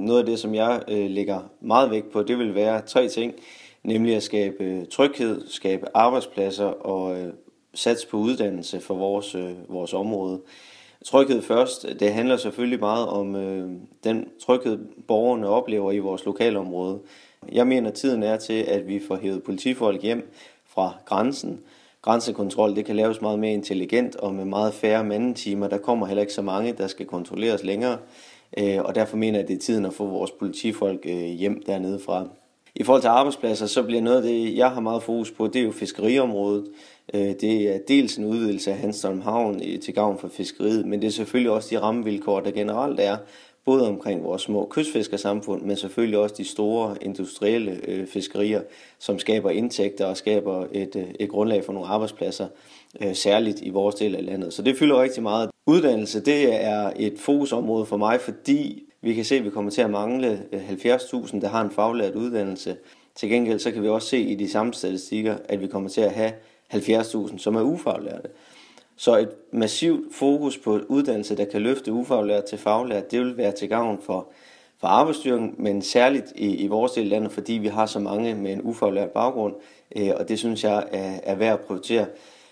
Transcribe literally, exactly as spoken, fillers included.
noget af det, som jeg øh, lægger meget vægt på, det vil være tre ting, nemlig at skabe tryghed, skabe arbejdspladser og øh, satse på uddannelse for vores, øh, vores område. Tryghed først, det handler selvfølgelig meget om øh, den tryghed, borgerne oplever i vores lokalområde. Jeg mener, tiden er til, at vi får hævet politifolk hjem fra grænsen. Grænsekontrol, det kan laves meget mere intelligent og med meget færre mandetimer. Der kommer heller ikke så mange, der skal kontrolleres længere. Og derfor mener jeg, at det er tiden at få vores politifolk hjem dernede fra. I forhold til arbejdspladser, så bliver noget af det, jeg har meget fokus på, det er jo fiskeriområdet. Det er dels en udvidelse af Hanstholm Havn til gavn for fiskeriet, men det er selvfølgelig også de rammevilkår, der generelt er, både omkring vores små kystfiskersamfund, men selvfølgelig også de store industrielle øh, fiskerier, som skaber indtægter og skaber et, øh, et grundlag for nogle arbejdspladser, øh, særligt i vores del af landet. Så det fylder rigtig meget. Uddannelse, det er et fokusområde for mig, fordi vi kan se, at vi kommer til at mangle halvfjerds tusind, der har en faglært uddannelse. Til gengæld så kan vi også se i de samme statistikker, at vi kommer til at have halvfjerds tusind, som er ufaglærte. Så et massivt fokus på uddannelse, der kan løfte ufaglært til faglært, det vil være til gavn for, for arbejdsstyrken, men særligt i, i vores del af landet, fordi vi har så mange med en ufaglært baggrund, øh, og det synes jeg er, er værd at prioritere.